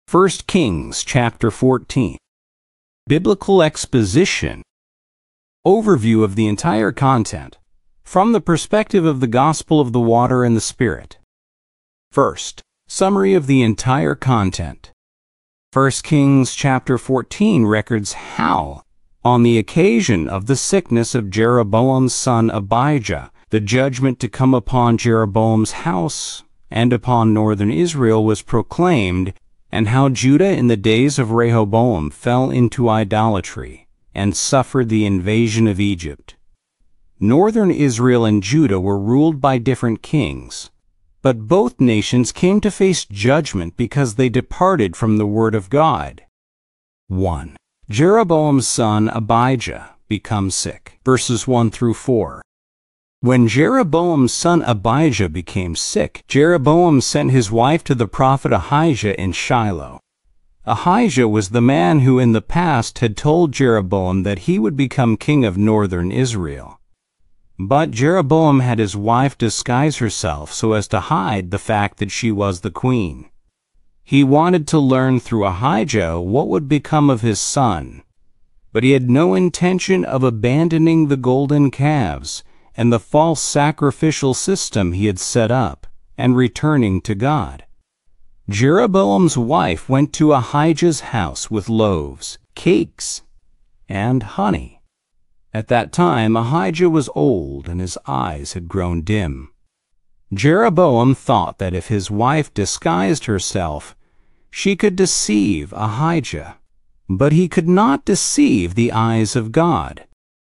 1 Kings chapter 14. Biblical exposition. Overview of the entire content from the perspective of the gospel of the water and the Spirit. First, summary of the entire content. 1 Kings chapter 14 records how, on the occasion of the sickness of Jeroboam's son Abijah, the judgment to come upon Jeroboam's house and upon northern Israel was proclaimed, and how Judah in the days of Rehoboam fell into idolatry and suffered the invasion of Egypt. Northern Israel and Judah were ruled by different kings, but both nations came to face judgment because they departed from the word of God. 1. Jeroboam's son Abijah becomes sick. Verses 1 through 4. When Jeroboam's son Abijah became sick, Jeroboam sent his wife to the prophet Ahijah in Shiloh. Ahijah was the man who in the past had told Jeroboam that he would become king of northern Israel. But Jeroboam had his wife disguise herself so as to hide the fact that she was the queen. He wanted to learn through Ahijah what would become of his son, but he had no intention of abandoning the golden calves and the false sacrificial system he had set up, and returning to God. Jeroboam's wife went to Ahijah's house with loaves, cakes, and honey. At that time Ahijah was old, and his eyes had grown dim. Jeroboam thought that if his wife disguised herself, she could deceive Ahijah, but he could not deceive the eyes of God.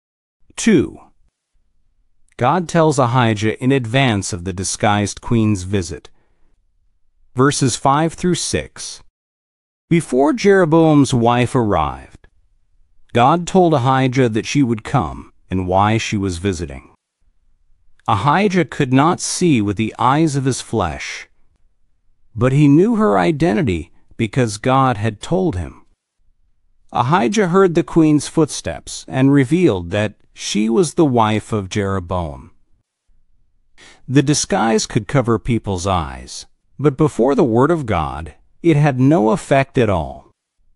2. God tells Ahijah in advance of the disguised queen's visit. Verses 5 through 6. Before Jeroboam's wife arrived, God told Ahijah that she would come and why she was visiting. Ahijah could not see with the eyes of his flesh, but he knew her identity because God had told him. Ahijah heard the queen's footsteps and revealed that she was the wife of Jeroboam. The disguise could cover people's eyes, but before the word of God, it had no effect at all.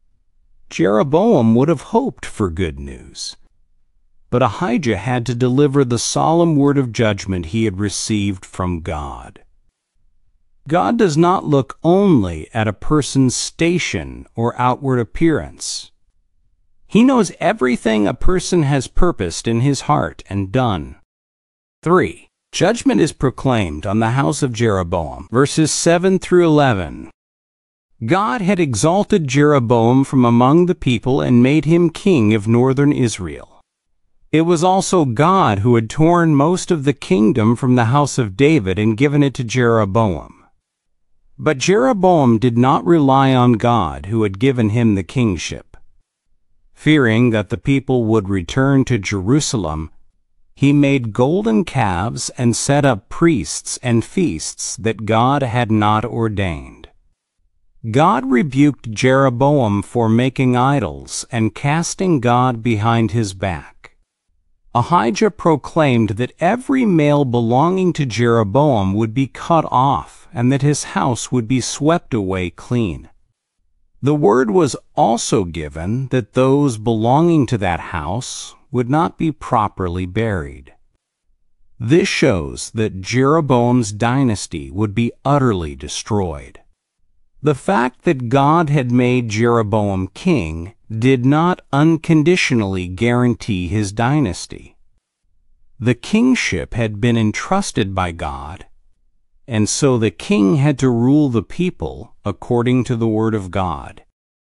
Jeroboam would have hoped for good news, but Ahijah had to deliver the solemn word of judgment he had received from God. God does not look only at a person's station or outward appearance. He knows everything a person has purposed in his heart and done. 3. Judgment is proclaimed on the house of Jeroboam. Verses 7 through 11. God had exalted Jeroboam from among the people and made him king of northern Israel. It was also God who had torn most of the kingdom from the house of David and given it to Jeroboam. But Jeroboam did not rely on God who had given him the kingship. Fearing that the people would return to Jerusalem, he made golden calves and set up priests and feasts that God had not ordained. God rebuked Jeroboam for making idols and casting God behind his back. Ahijah proclaimed that every male belonging to Jeroboam would be cut off and that his house would be swept away clean. The word was also given that those belonging to that house would not be properly buried. This shows that Jeroboam's dynasty would be utterly destroyed. The fact that God had made Jeroboam king did not unconditionally guarantee his dynasty. The kingship had been entrusted by God, and so the king had to rule the people according to the word of God.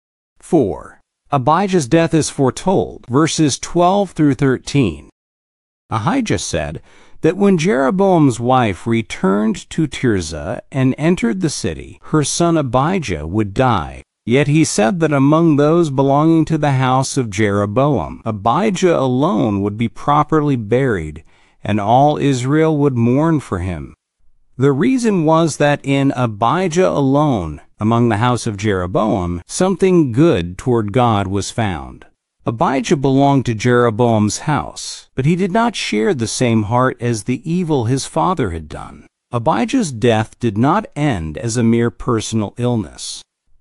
4. Abijah's death is foretold. Verses 12 through 13. Ahijah said that when Jeroboam's wife returned to Tirzah and entered the city, her son Abijah would die. Yet he said that among those belonging to the house of Jeroboam, Abijah alone would be properly buried, and all Israel would mourn for him. The reason was that in Abijah alone, among the house of Jeroboam, something good toward God was found. Abijah belonged to Jeroboam's house, but he did not share the same heart as the evil his father had done. Abijah's death did not end as a mere personal illness.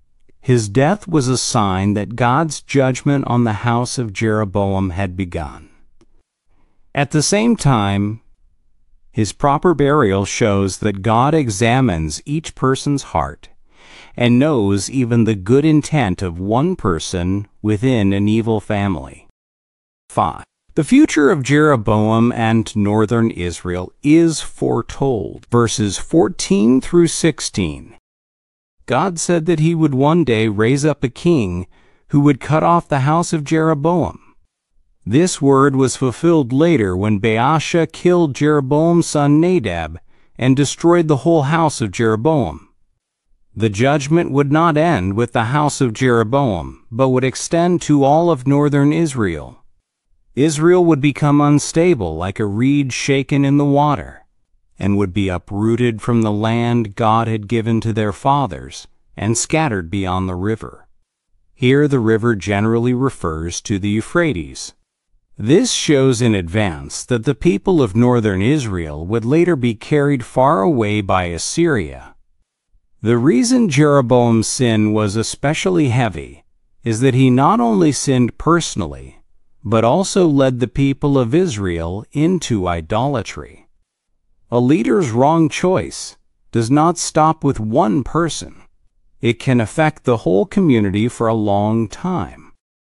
His death was a sign that God's judgment on the house of Jeroboam had begun. At the same time, his proper burial shows that God examines each person's heart and knows even the good intent of one person within an evil family. 5. The future of Jeroboam and northern Israel is foretold. Verses 14 through 16. God said that he would one day raise up a king who would cut off the house of Jeroboam. This word was fulfilled later when Baasha killed Jeroboam's son Nadab and destroyed the whole house of Jeroboam. The judgment would not end with the house of Jeroboam, but would extend to all of northern Israel. Israel would become unstable like a reed shaken in the water, and would be uprooted from the land God had given to their fathers and scattered beyond the river. Here the river generally refers to the Euphrates. This shows in advance that the people of northern Israel would later be carried far away by Assyria. The reason Jeroboam's sin was especially heavy is that he not only sinned personally, but also led the people of Israel into idolatry. A leader's wrong choice does not stop with one person. It can affect the whole community for a long time.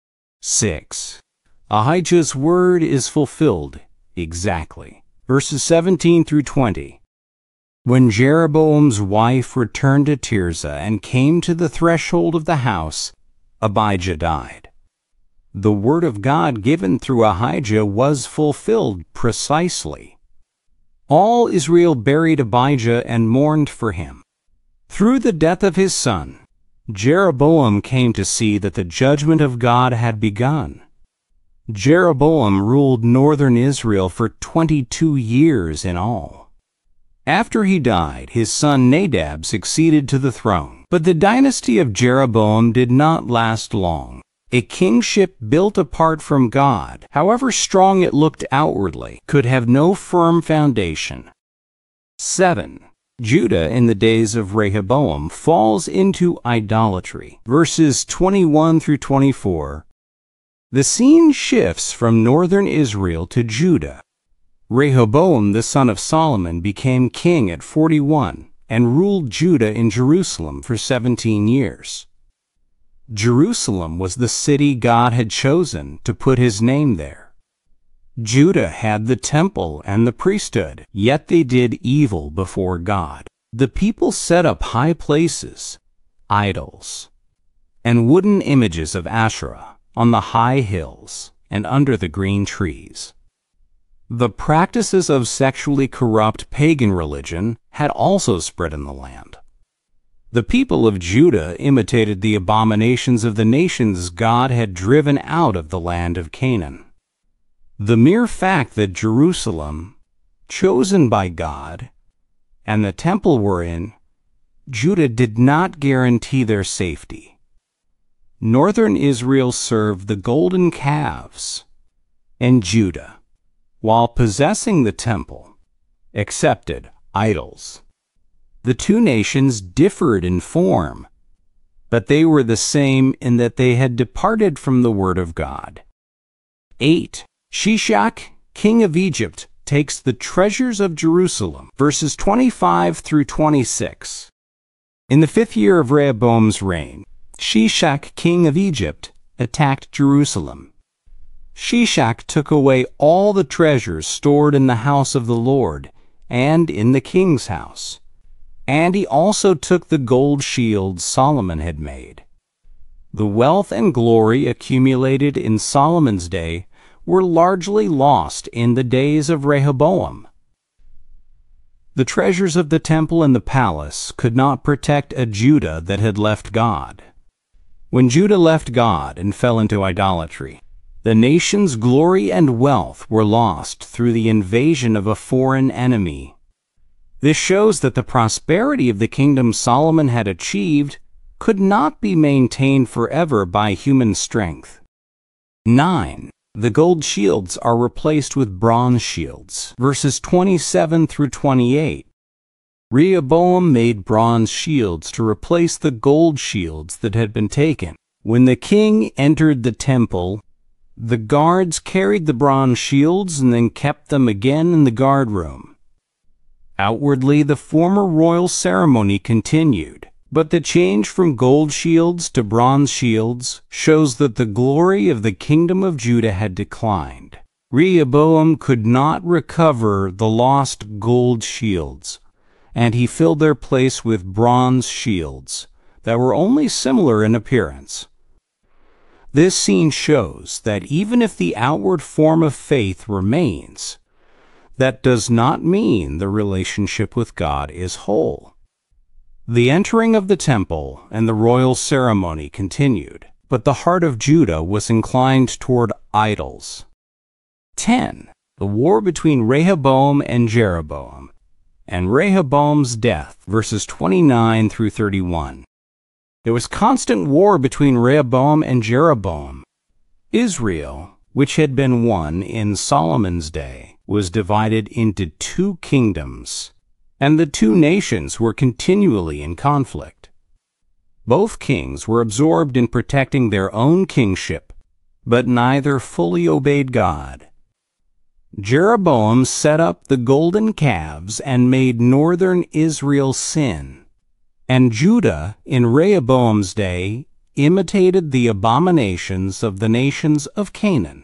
6. Ahijah's word is fulfilled exactly. Verses 17 through 20. When Jeroboam's wife returned to Tirzah and came to the threshold of the house, Abijah died. The word of God given through Ahijah was fulfilled precisely. All Israel buried Abijah and mourned for him. Through the death of his son, Jeroboam came to see that the judgment of God had begun. Jeroboam ruled northern Israel for 22 years in all. After he died, his son Nadab succeeded to the throne. But the dynasty of Jeroboam did not last long. A kingship built apart from God, however strong it looked outwardly, could have no firm foundation. 7. Judah in the days of Rehoboam falls into idolatry. Verses 21 through 24. The scene shifts from northern Israel to Judah. Rehoboam, the son of Solomon, became king at 41 and ruled Judah in Jerusalem for 17 years. Jerusalem was the city God had chosen to put his name there. Judah had the temple and the priesthood, yet they did evil before God. The people set up high places, idols, and wooden images of Asherah on the high hills and under the green trees. The practices of sexually corrupt pagan religion had also spread in the land. The people of Judah imitated the abominations of the nations God had driven out of the land of Canaan. The mere fact that Jerusalem, chosen by God, and the temple were in Judah did not guarantee their safety. Northern Israel served the golden calves, and Judah, while possessing the temple, accepted idols. The two nations differed in form, but they were the same in that they had departed from the word of God. 8. Shishak, king of Egypt, takes the treasures of Jerusalem. Verses 25 through 26. In the 5th year of Rehoboam's reign, Shishak, king of Egypt, attacked Jerusalem. Shishak took away all the treasures stored in the house of the Lord and in the king's house. And he also took the gold shield Solomon had made. The wealth and glory accumulated in Solomon's day were largely lost in the days of Rehoboam. The treasures of the temple and the palace could not protect a Judah that had left God. When Judah left God and fell into idolatry, the nation's glory and wealth were lost through the invasion of a foreign enemy. This shows that the prosperity of the kingdom Solomon had achieved could not be maintained forever by human strength. 9. The gold shields are replaced with bronze shields. Verses 27 through 28. Rehoboam made bronze shields to replace the gold shields that had been taken. When the king entered the temple, the guards carried the bronze shields and then kept them again in the guard room. Outwardly, the former royal ceremony continued, but the change from gold shields to bronze shields shows that the glory of the kingdom of Judah had declined. Rehoboam could not recover the lost gold shields, and he filled their place with bronze shields that were only similar in appearance. This scene shows that even if the outward form of faith remains, that does not mean the relationship with God is whole. The entering of the temple and the royal ceremony continued, but the heart of Judah was inclined toward idols. 10. The war between Rehoboam and Jeroboam, and Rehoboam's death, verses 29 through 31. There was constant war between Rehoboam and Jeroboam. Israel, which had been one in Solomon's day, was divided into two kingdoms, and the two nations were continually in conflict. Both kings were absorbed in protecting their own kingship, but neither fully obeyed God. Jeroboam set up the golden calves and made northern Israel sin, and Judah in Rehoboam's day imitated the abominations of the nations of Canaan.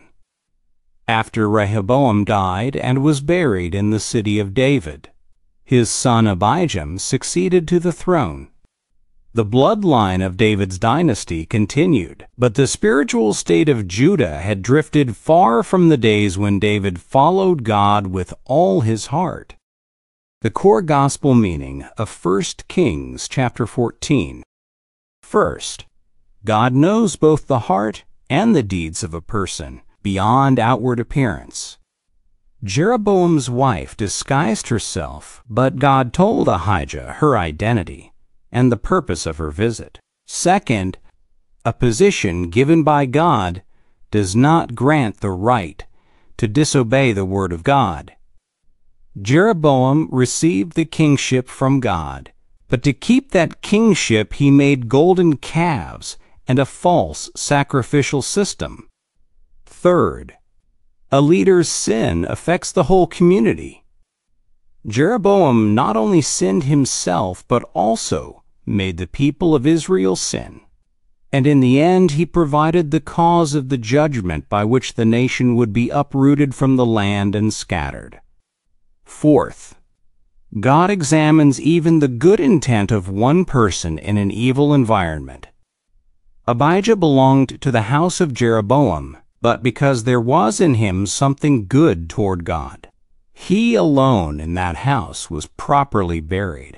After Rehoboam died and was buried in the city of David, his son Abijam succeeded to the throne. The bloodline of David's dynasty continued, but the spiritual state of Judah had drifted far from the days when David followed God with all his heart. The core gospel meaning of 1 Kings chapter 14. First, God knows both the heart and the deeds of a person beyond outward appearance. Jeroboam's wife disguised herself, but God told Ahijah her identity and the purpose of her visit. Second, a position given by God does not grant the right to disobey the word of God. Jeroboam received the kingship from God, but to keep that kingship he made golden calves and a false sacrificial system. Third, a leader's sin affects the whole community. Jeroboam not only sinned himself, but also made the people of Israel sin. And in the end, he provided the cause of the judgment by which the nation would be uprooted from the land and scattered. Fourth, God examines even the good intent of one person in an evil environment. Abijah belonged to the house of Jeroboam, but because there was in him something good toward God, he alone in that house was properly buried.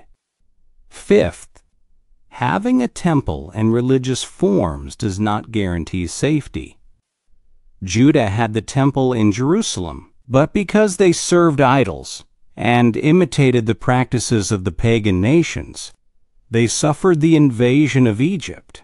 Fifth, having a temple and religious forms does not guarantee safety. Judah had the temple in Jerusalem, but because they served idols and imitated the practices of the pagan nations, they suffered the invasion of Egypt.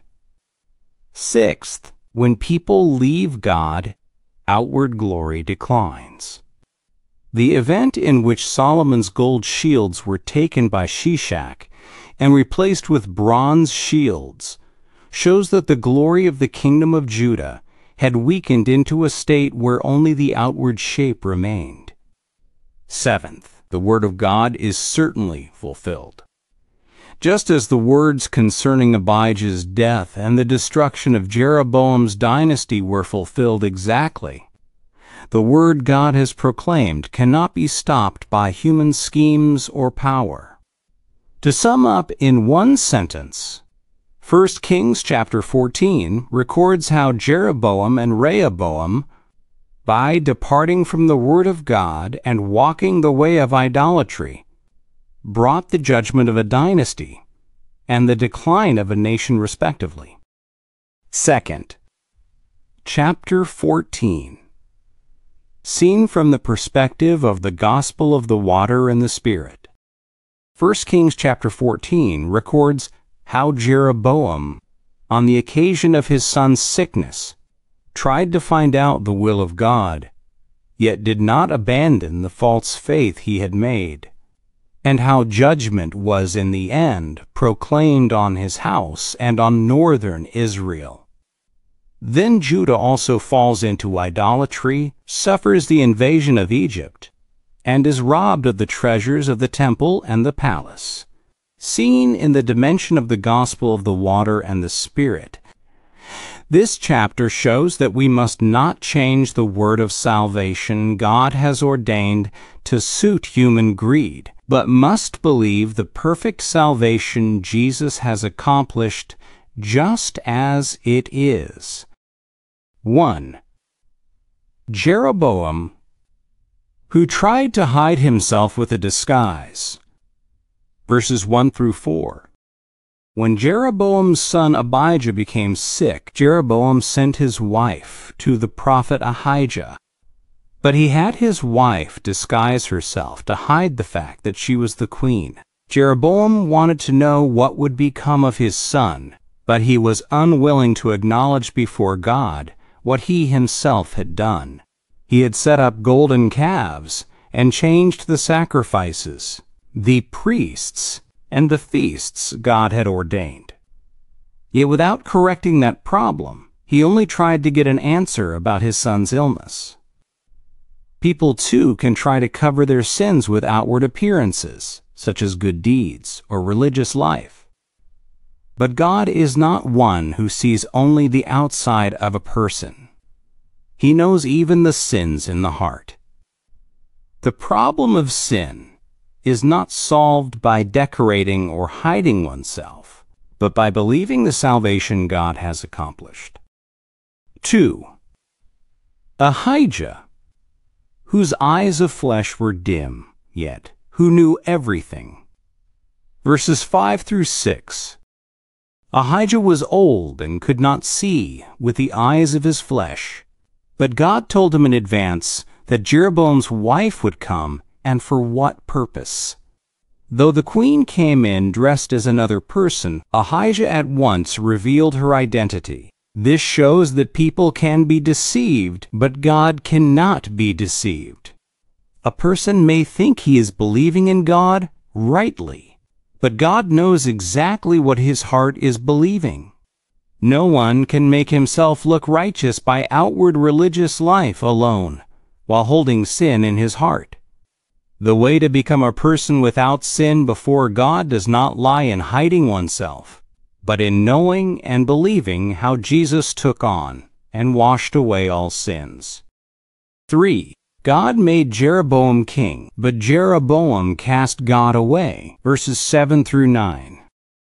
Sixth, when people leave God, outward glory declines. The event in which Solomon's gold shields were taken by Shishak and replaced with bronze shields shows that the glory of the kingdom of Judah had weakened into a state where only the outward shape remained. Seventh, the word of God is certainly fulfilled. Just as the words concerning Abijah's death and the destruction of Jeroboam's dynasty were fulfilled exactly, the word God has proclaimed cannot be stopped by human schemes or power. To sum up in one sentence, 1 Kings chapter 14 records how Jeroboam and Rehoboam, by departing from the word of God and walking the way of idolatry, brought the judgment of a dynasty and the decline of a nation respectively. Second, chapter 14. Seen from the perspective of the gospel of the water and the Spirit. 1 Kings chapter 14 records how Jeroboam, on the occasion of his son's sickness, tried to find out the will of God, yet did not abandon the false faith he had made. and how judgment was in the end proclaimed on his house and on northern Israel. Then Judah also falls into idolatry, suffers the invasion of Egypt, and is robbed of the treasures of the temple and the palace. Seen in the dimension of the gospel of the water and the Spirit, this chapter shows that we must not change the word of salvation God has ordained to suit human greed, but must believe the perfect salvation Jesus has accomplished just as it is. 1. Jeroboam, who tried to hide himself with a disguise. Verses 1 through 4. When Jeroboam's son Abijah became sick, Jeroboam sent his wife to the prophet Ahijah. But he had his wife disguise herself to hide the fact that she was the queen. Jeroboam wanted to know what would become of his son, but he was unwilling to acknowledge before God what he himself had done. He had set up golden calves and changed the sacrifices, the priests, and the feasts God had ordained. Yet without correcting that problem, he only tried to get an answer about his son's illness. People too can try to cover their sins with outward appearances, such as good deeds or religious life. But God is not one who sees only the outside of a person. He knows even the sins in the heart. The problem of sin is not solved by decorating or hiding oneself, but by believing the salvation God has accomplished. 2. Ahijah, whose eyes of flesh were dim, yet who knew everything. Verses 5 through 6. Ahijah was old and could not see with the eyes of his flesh, but God told him in advance that Jeroboam's wife would come, and for what purpose. Though the queen came in dressed as another person, Ahijah at once revealed her identity. This shows that people can be deceived, but God cannot be deceived. A person may think he is believing in God rightly, but God knows exactly what his heart is believing. No one can make himself look righteous by outward religious life alone, while holding sin in his heart. The way to become a person without sin before God does not lie in hiding oneself, but in knowing and believing how Jesus took on and washed away all sins. 3. God made Jeroboam king, but Jeroboam cast God away. Verses 7 through 9.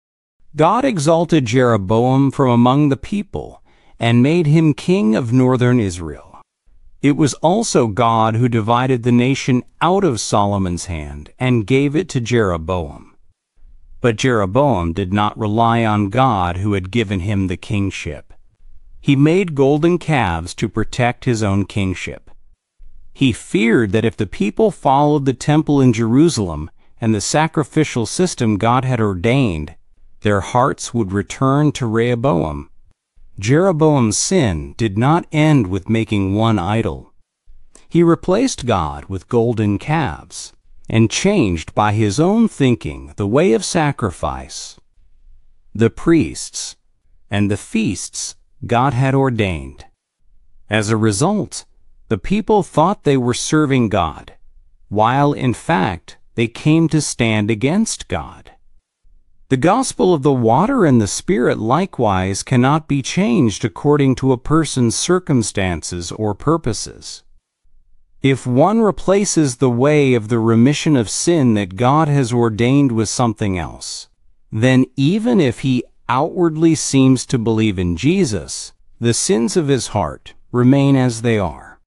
God exalted Jeroboam from among the people and made him king of northern Israel. It was also God who divided the nation out of Solomon's hand and gave it to Jeroboam. But Jeroboam did not rely on God who had given him the kingship. He made golden calves to protect his own kingship. He feared that if the people followed the temple in Jerusalem and the sacrificial system God had ordained, their hearts would return to Rehoboam. Jeroboam's sin did not end with making one idol. He replaced God with golden calves and changed by his own thinking the way of sacrifice, the priests, and the feasts God had ordained. As a result, the people thought they were serving God, while in fact they came to stand against God. The gospel of the water and the Spirit likewise cannot be changed according to a person's circumstances or purposes. If one replaces the way of the remission of sin that God has ordained with something else, then even if he outwardly seems to believe in Jesus, the sins of his heart remain as they are.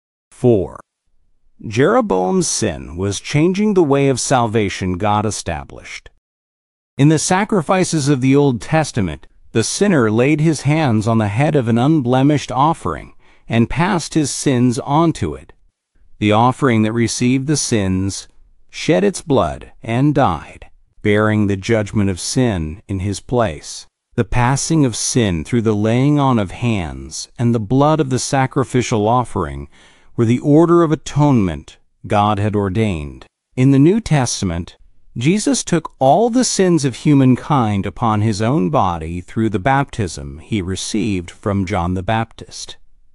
4. Jeroboam's sin was changing the way of salvation God established. In the sacrifices of the Old Testament, the sinner laid his hands on the head of an unblemished offering and passed his sins onto it. The offering that received the sins shed its blood and died, bearing the judgment of sin in his place. The passing of sin through the laying on of hands and the blood of the sacrificial offering were the order of atonement God had ordained. In the New Testament, Jesus took all the sins of humankind upon his own body through the baptism he received from John the Baptist.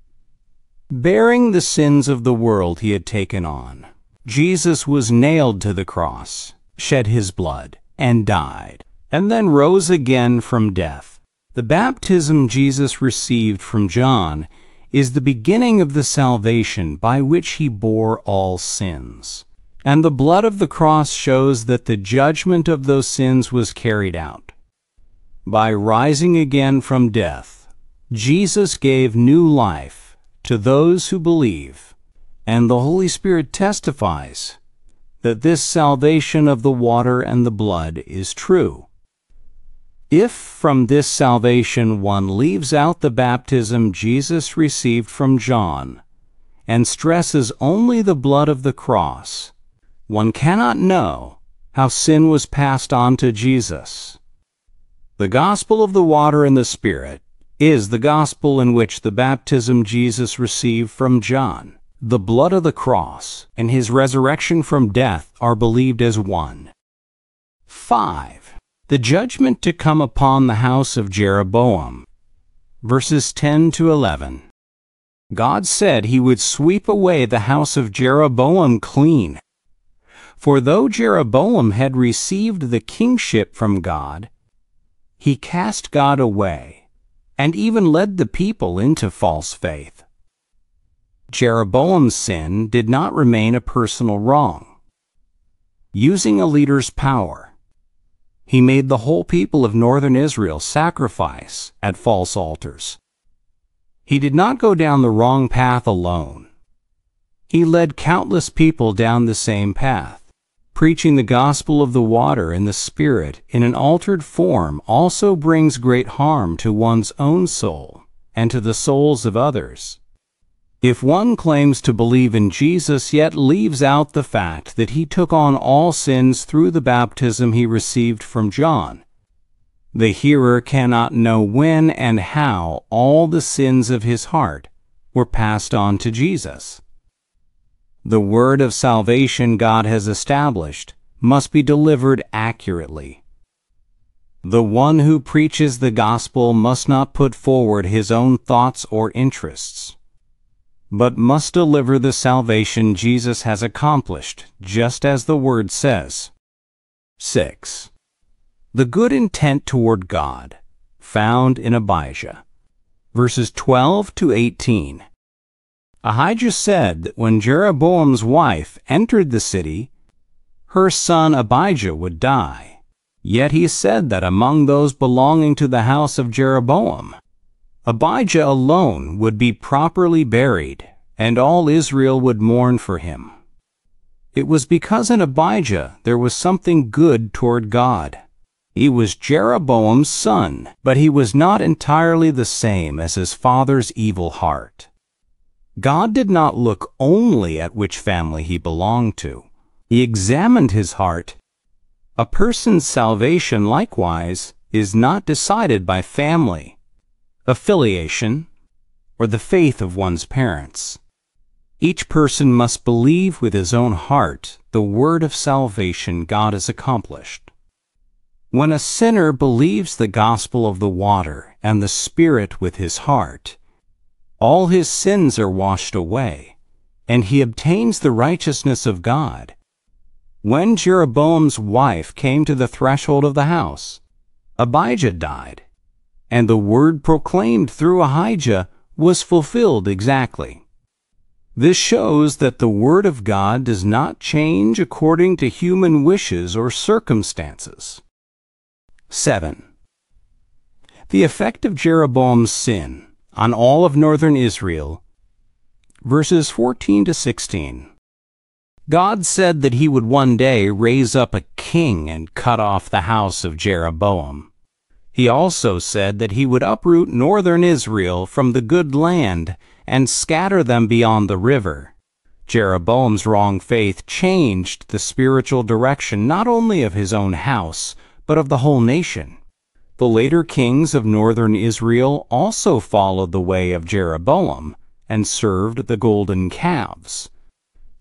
Bearing the sins of the world he had taken on, Jesus was nailed to the cross, shed his blood, and died, and then rose again from death. The baptism Jesus received from John is the beginning of the salvation by which he bore all sins. And the blood of the cross shows that the judgment of those sins was carried out. By rising again from death, Jesus gave new life to those who believe, and the Holy Spirit testifies that this salvation of the water and the blood is true. If from this salvation one leaves out the baptism Jesus received from John and stresses only the blood of the cross, one cannot know how sin was passed on to Jesus. The gospel of the water and the Spirit is the gospel in which the baptism Jesus received from John, the blood of the cross, and his resurrection from death are believed as one. 5. The judgment to come upon the house of Jeroboam. Verses 10 to 11. God said he would sweep away the house of Jeroboam clean. For though Jeroboam had received the kingship from God, he cast God away, and even led the people into false faith. Jeroboam's sin did not remain a personal wrong. Using a leader's power, he made the whole people of northern Israel sacrifice at false altars. He did not go down the wrong path alone. He led countless people down the same path. Preaching the gospel of the water and the Spirit in an altered form also brings great harm to one's own soul and to the souls of others. If one claims to believe in Jesus yet leaves out the fact that he took on all sins through the baptism he received from John, the hearer cannot know when and how all the sins of his heart were passed on to Jesus. The word of salvation God has established must be delivered accurately. The one who preaches the gospel must not put forward his own thoughts or interests, but must deliver the salvation Jesus has accomplished, just as the Word says. 6. The good intent toward God, found in Abijah. Verses 12 to 18. Ahijah said that when Jeroboam's wife entered the city, her son Abijah would die. Yet he said that among those belonging to the house of Jeroboam, Abijah alone would be properly buried, and all Israel would mourn for him. It was because in Abijah there was something good toward God. He was Jeroboam's son, but he was not entirely the same as his father's evil heart. God did not look only at which family he belonged to. He examined his heart. A person's salvation, likewise, is not decided by family, affiliation, or the faith of one's parents. Each person must believe with his own heart the word of salvation God has accomplished. When a sinner believes the gospel of the water and the Spirit with his heart, all his sins are washed away, and he obtains the righteousness of God. When Jeroboam's wife came to the threshold of the house, Abijah died, and the word proclaimed through Ahijah was fulfilled exactly. This shows that the word of God does not change according to human wishes or circumstances. 7. The effect of Jeroboam's sin on all of northern Israel. Verses 14 to 16. God said that he would one day raise up a king and cut off the house of Jeroboam. He also said that he would uproot northern Israel from the good land and scatter them beyond the river. Jeroboam's wrong faith changed the spiritual direction not only of his own house, but of the whole nation. The later kings of northern Israel also followed the way of Jeroboam and served the golden calves.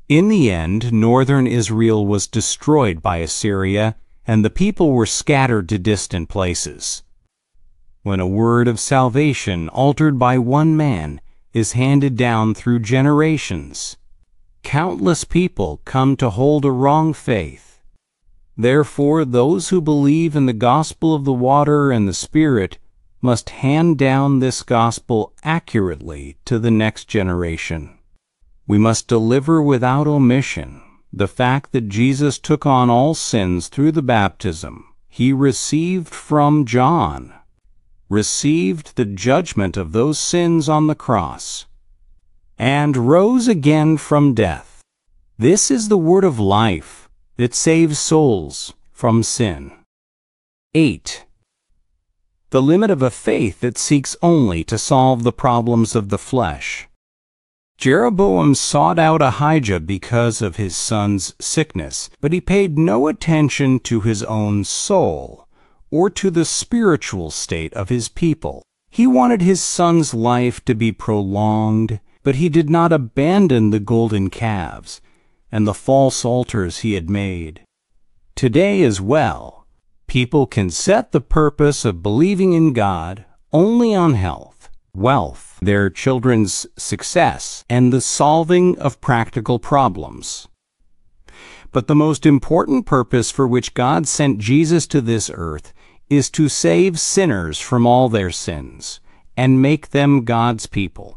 In the end, northern Israel was destroyed by Assyria, and the people were scattered to distant places. When a word of salvation altered by one man is handed down through generations, countless people come to hold a wrong faith. Therefore, those who believe in the gospel of the water and the Spirit must hand down this gospel accurately to the next generation. We must deliver without omission the fact that Jesus took on all sins through the baptism he received from John, received the judgment of those sins on the cross, and rose again from death. This is the word of life that saves souls from sin. 8. The limit of a faith that seeks only to solve the problems of the flesh. Jeroboam sought out Ahijah because of his son's sickness, but he paid no attention to his own soul or to the spiritual state of his people. He wanted his son's life to be prolonged, but he did not abandon the golden calves and the false altars he had made. Today as well, people can set the purpose of believing in God only on health, wealth, their children's success, and the solving of practical problems. But the most important purpose for which God sent Jesus to this earth is to save sinners from all their sins and make them God's people.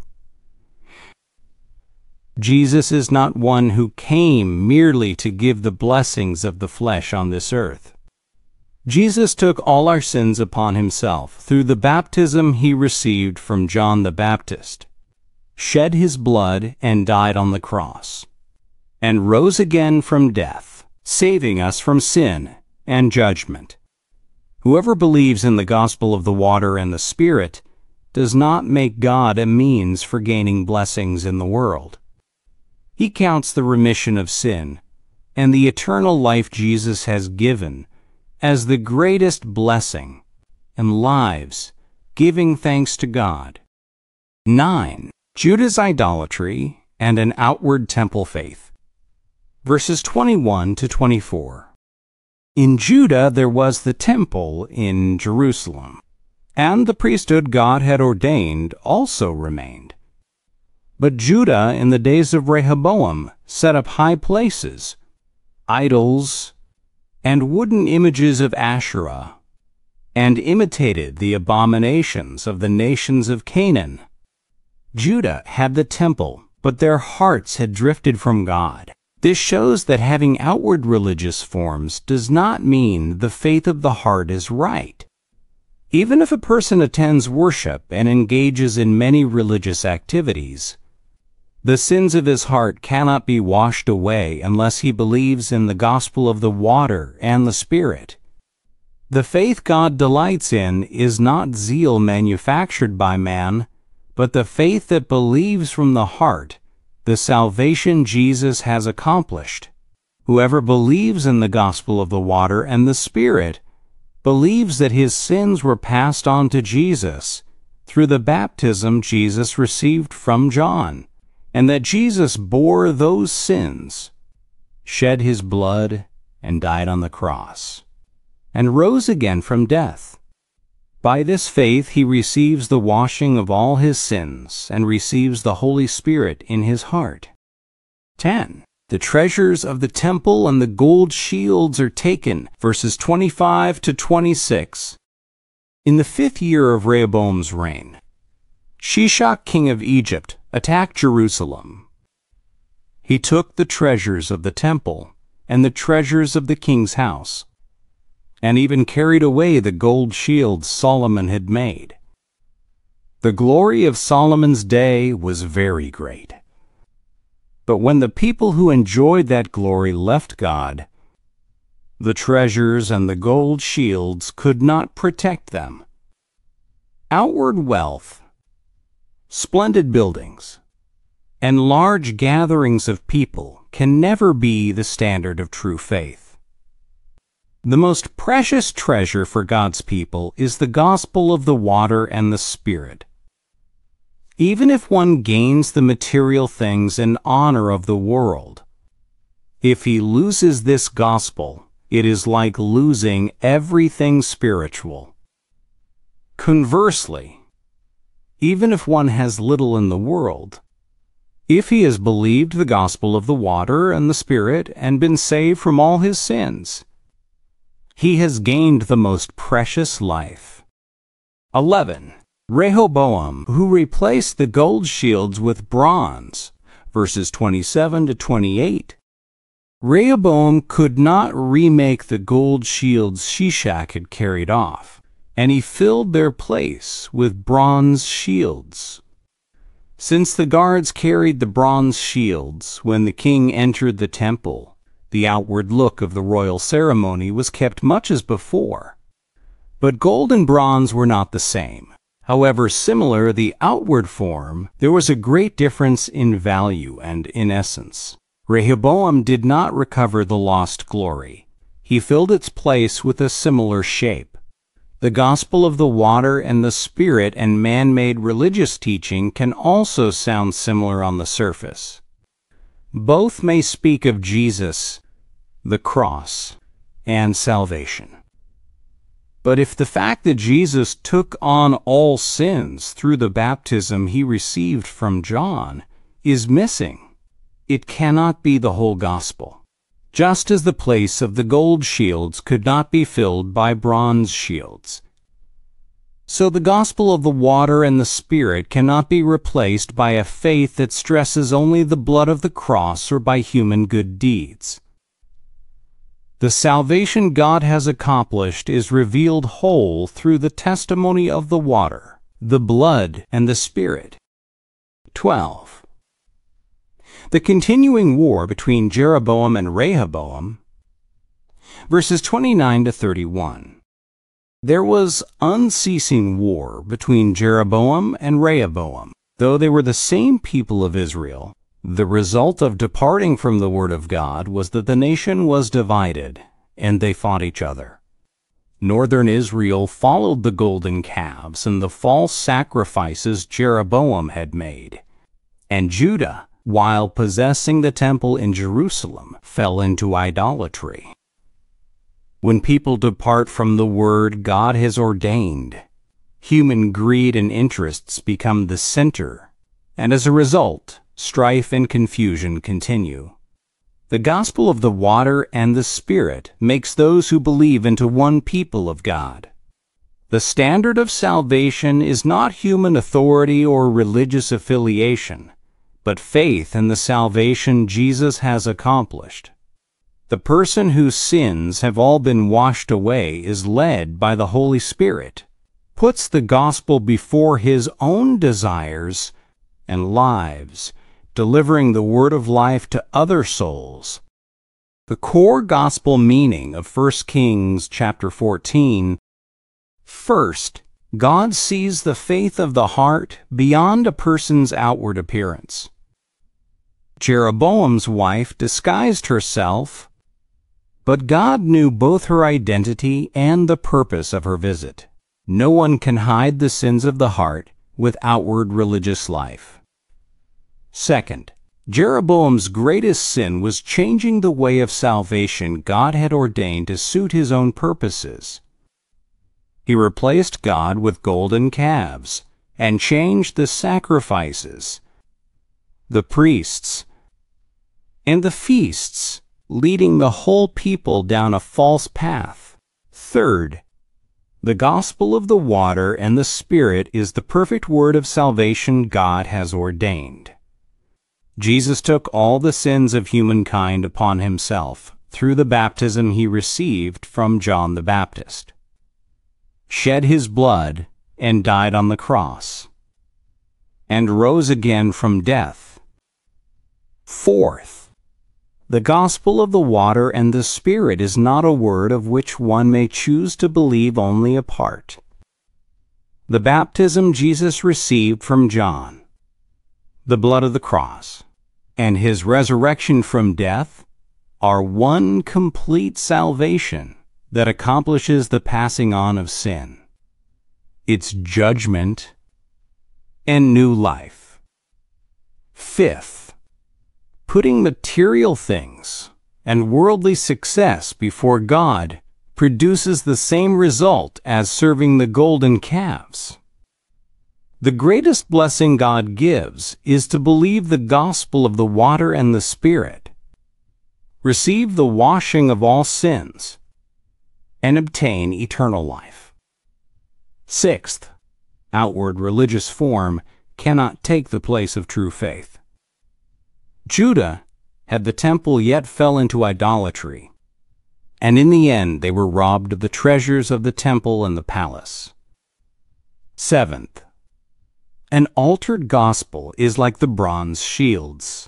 Jesus is not one who came merely to give the blessings of the flesh on this earth. Jesus took all our sins upon himself through the baptism he received from John the Baptist, shed his blood and died on the cross, and rose again from death, saving us from sin and judgment. Whoever believes in the gospel of the water and the Spirit does not make God a means for gaining blessings in the world. He counts the remission of sin and the eternal life Jesus has given as the greatest blessing, and lives giving thanks to God. 9. Judah's idolatry and an outward temple faith. Verses 21 to 24. In Judah there was the temple in Jerusalem, and the priesthood God had ordained also remained. But Judah in the days of Rehoboam set up high places, idols, and wooden images of Asherah, and imitated the abominations of the nations of Canaan. Judah had the temple, but their hearts had drifted from God. This shows that having outward religious forms does not mean the faith of the heart is right. Even if a person attends worship and engages in many religious activities, the sins of his heart cannot be washed away unless he believes in the gospel of the water and the Spirit. The faith God delights in is not zeal manufactured by man, but the faith that believes from the heart the salvation Jesus has accomplished. Whoever believes in the gospel of the water and the Spirit believes that his sins were passed on to Jesus through the baptism Jesus received from John, and that Jesus bore those sins, shed his blood, and died on the cross, and rose again from death. By this faith he receives the washing of all his sins and receives the Holy Spirit in his heart. 10. The treasures of the temple and the gold shields are taken. Verses 25 to 26. In the 5th year of Rehoboam's reign, Shishak king of Egypt attacked Jerusalem. He took the treasures of the temple and the treasures of the king's house, and even carried away the gold shields Solomon had made. The glory of Solomon's day was very great. But when the people who enjoyed that glory left God, the treasures and the gold shields could not protect them. Outward wealth, splendid buildings, and large gatherings of people can never be the standard of true faith. The most precious treasure for God's people is the gospel of the water and the Spirit. Even if one gains the material things and honor of the world, If he loses this gospel, it is like losing everything spiritual. Conversely, even if one has little in the world, if he has believed the gospel of the water and the Spirit and been saved from all his sins, he has gained the most precious life. 11. Rehoboam, who replaced the gold shields with bronze, verses 27 to 28. Rehoboam could not remake the gold shields Shishak had carried off, and he filled their place with bronze shields. Since the guards carried the bronze shields when the king entered the temple, the outward look of the royal ceremony was kept much as before. But gold and bronze were not the same. However similar the outward form, there was a great difference in value and in essence. Rehoboam did not recover the lost glory. He filled its place with a similar shape. The gospel of the water and the Spirit and man-made religious teaching can also sound similar on the surface. Both may speak of Jesus, the cross, and salvation. But if the fact that Jesus took on all sins through the baptism he received from John is missing, it cannot be the whole gospel. Just as the place of the gold shields could not be filled by bronze shields, so the gospel of the water and the Spirit cannot be replaced by a faith that stresses only the blood of the cross or by human good deeds. The salvation God has accomplished is revealed whole through the testimony of the water, the blood, and the Spirit. 12. The continuing war between Jeroboam and Rehoboam, verses 29 to 31. There was unceasing war between Jeroboam and Rehoboam. Though they were the same people of Israel, the result of departing from the word of God was that the nation was divided, and they fought each other. Northern Israel followed the golden calves and the false sacrifices Jeroboam had made, and Judah, while possessing the temple in Jerusalem, fell into idolatry. When people depart from the word God has ordained, human greed and interests become the center, and as a result, strife and confusion continue. The gospel of the water and the Spirit makes those who believe into one people of God. The standard of salvation is not human authority or religious affiliation, but faith in the salvation Jesus has accomplished. The person whose sins have all been washed away is led by the Holy Spirit, puts the gospel before his own desires and lives, delivering the word of life to other souls. The core gospel meaning of 1 Kings chapter 14. First, God sees the faith of the heart beyond a person's outward appearance. Jeroboam's wife disguised herself, but God knew both her identity and the purpose of her visit. No one can hide the sins of the heart with outward religious life. Second, Jeroboam's greatest sin was changing the way of salvation God had ordained to suit his own purposes. He replaced God with golden calves and changed the sacrifices, the priests, and the feasts, leading the whole people down a false path. Third, the gospel of the water and the Spirit is the perfect word of salvation God has ordained. Jesus took all the sins of humankind upon himself through the baptism he received from John the Baptist, shed his blood, and died on the cross, and rose again from death. Fourth, the gospel of the water and the Spirit is not a word of which one may choose to believe only a part. The baptism Jesus received from John, the blood of the cross, and his resurrection from death are one complete salvation that accomplishes the passing on of sin, its judgment, and new life. Fifth, putting material things and worldly success before God produces the same result as serving the golden calves. The greatest blessing God gives is to believe the gospel of the water and the Spirit, receive the washing of all sins, and obtain eternal life. Sixth, outward religious form cannot take the place of true faith. Judah had the temple yet fell into idolatry, and in the end they were robbed of the treasures of the temple and the palace. Seventh, an altered gospel is like the bronze shields.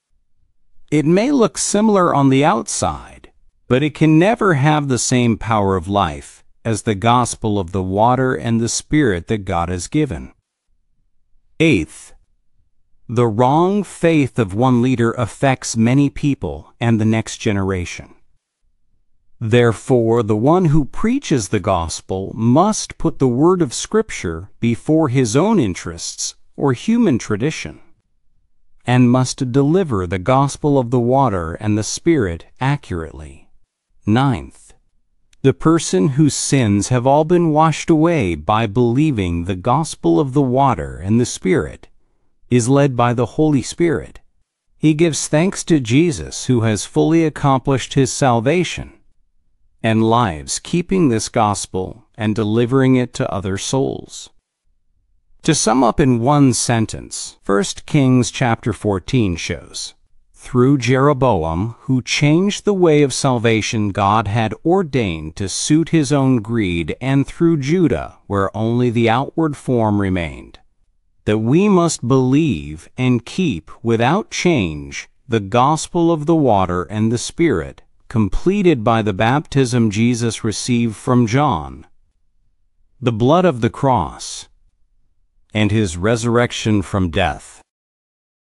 It may look similar on the outside, but it can never have the same power of life as the gospel of the water and the Spirit that God has given. Eighth, the wrong faith of one leader affects many people and the next generation. Therefore, the one who preaches the gospel must put the word of Scripture before his own interests or human tradition, and must deliver the gospel of the water and the Spirit accurately. Ninth, the person whose sins have all been washed away by believing the gospel of the water and the Spirit is led by the Holy Spirit. He gives thanks to Jesus, who has fully accomplished his salvation, and lives keeping this gospel and delivering it to other souls. To sum up in one sentence, 1 Kings chapter 14 shows, through Jeroboam, who changed the way of salvation God had ordained to suit his own greed, and through Judah, where only the outward form remained, that we must believe and keep without change the gospel of the water and the Spirit, completed by the baptism Jesus received from John, the blood of the cross, and his resurrection from death.